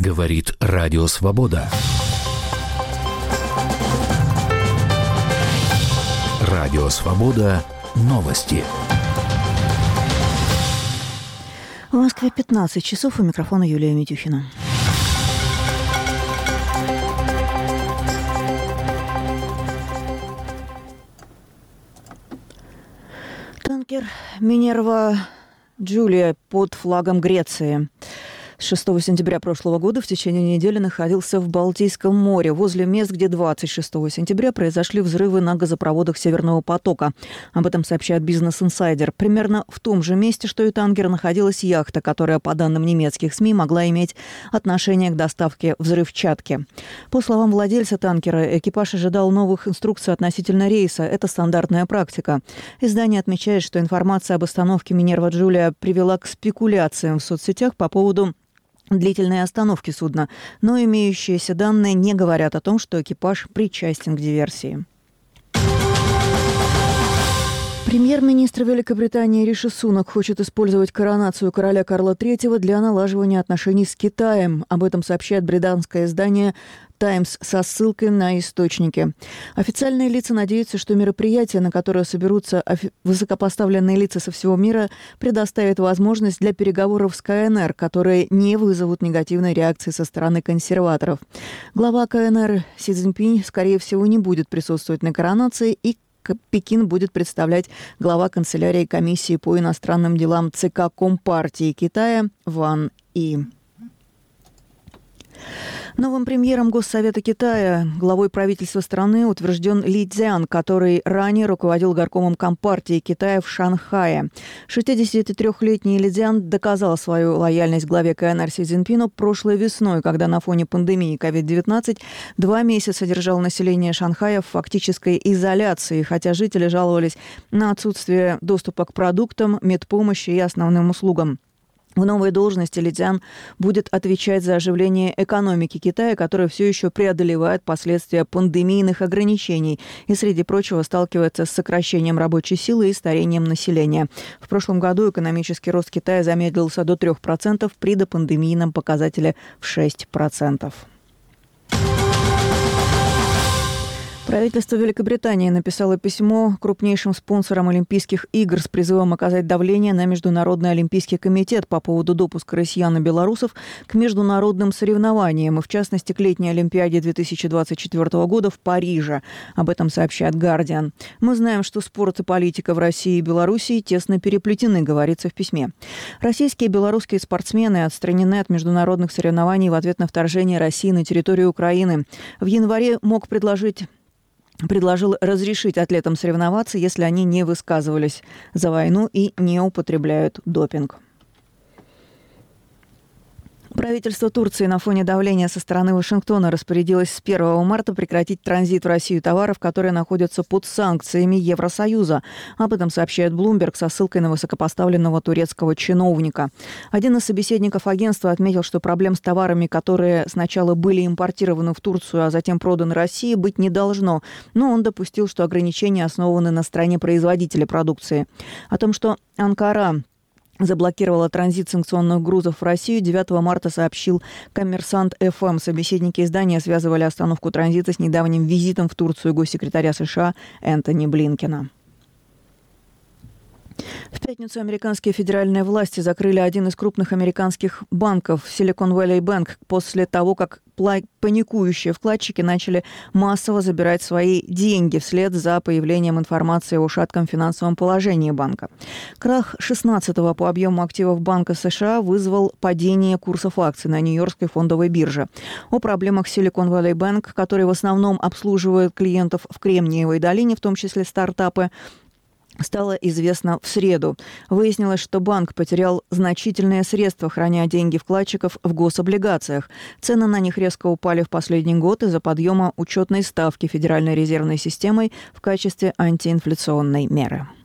Говорит Радио Свобода. Радио Свобода. Новости. В Москве 15 часов. У микрофона Юлия Митюхина. Танкер «Минерва Джулия» под флагом Греции с 6 сентября прошлого года в течение недели находился в Балтийском море, возле мест, где 26 сентября произошли взрывы на газопроводах Северного потока. Об этом сообщает Business Insider. Примерно в том же месте, что и танкер, находилась яхта, которая, по данным немецких СМИ, могла иметь отношение к доставке взрывчатки. По словам владельца танкера, экипаж ожидал новых инструкций относительно рейса. Это стандартная практика. Издание отмечает, что информация об остановке «Минерва Джулия» привела к спекуляциям в соцсетях по поводу длительной остановки судна, но имеющиеся данные не говорят о том, что экипаж причастен к диверсии. Премьер-министр Великобритании Риши Сунак хочет использовать коронацию короля Карла III для налаживания отношений с Китаем. Об этом сообщает британское издание «Таймс» со ссылкой на источники. Официальные лица надеются, что мероприятие, на которое соберутся высокопоставленные лица со всего мира, предоставит возможность для переговоров с КНР, которые не вызовут негативной реакции со стороны консерваторов. Глава КНР Си Цзиньпинь, скорее всего, не будет присутствовать на коронации, и Пекин будет представлять глава канцелярии комиссии по иностранным делам ЦК Компартии Китая Ван И. Новым премьером Госсовета Китая, главой правительства страны, утвержден Ли Цзян, который ранее руководил горкомом Компартии Китая в Шанхае. 63-летний Ли Цзян доказал свою лояльность главе КНР Си Цзиньпину прошлой весной, когда на фоне пандемии COVID-19 2 месяца держал население Шанхая в фактической изоляции, хотя жители жаловались на отсутствие доступа к продуктам, медпомощи и основным услугам. В новой должности Ли Цзян будет отвечать за оживление экономики Китая, которая все еще преодолевает последствия пандемийных ограничений и, среди прочего, сталкивается с сокращением рабочей силы и старением населения. В прошлом году экономический рост Китая замедлился до 3% при допандемийном показателе в 6%. Правительство Великобритании написало письмо крупнейшим спонсорам Олимпийских игр с призывом оказать давление на Международный олимпийский комитет по поводу допуска россиян и белорусов к международным соревнованиям, и в частности к летней Олимпиаде 2024 года в Париже. Об этом сообщает «Гардиан». «Мы знаем, что спорт и политика в России и Белоруссии тесно переплетены», говорится в письме. Российские и белорусские спортсмены отстранены от международных соревнований в ответ на вторжение России на территорию Украины. В январе МОК предложил разрешить атлетам соревноваться, если они не высказывались за войну и не употребляют допинг. Правительство Турции на фоне давления со стороны Вашингтона распорядилось с 1 марта прекратить транзит в Россию товаров, которые находятся под санкциями Евросоюза. Об этом сообщает Bloomberg со ссылкой на высокопоставленного турецкого чиновника. Один из собеседников агентства отметил, что проблем с товарами, которые сначала были импортированы в Турцию, а затем проданы России, быть не должно. Но он допустил, что ограничения основаны на стране производителя продукции. О том, что Анкара заблокировала транзит санкционных грузов в Россию, 9 марта сообщил «Коммерсант ФМ». Собеседники издания связывали остановку транзита с недавним визитом в Турцию госсекретаря США Энтони Блинкена. В пятницу американские федеральные власти закрыли один из крупных американских банков Silicon Valley Bank после того, как паникующие вкладчики начали массово забирать свои деньги вслед за появлением информации о шатком финансовом положении банка. Крах 16-го по объему активов Банка США вызвал падение курсов акций на Нью-Йоркской фондовой бирже. О проблемах Silicon Valley Bank, который в основном обслуживает клиентов в Кремниевой долине, в том числе стартапы, стало известно в среду. Выяснилось, что банк потерял значительные средства, храня деньги вкладчиков в гособлигациях. Цены на них резко упали в последний год из-за подъема учетной ставки Федеральной резервной системой в качестве антиинфляционной меры.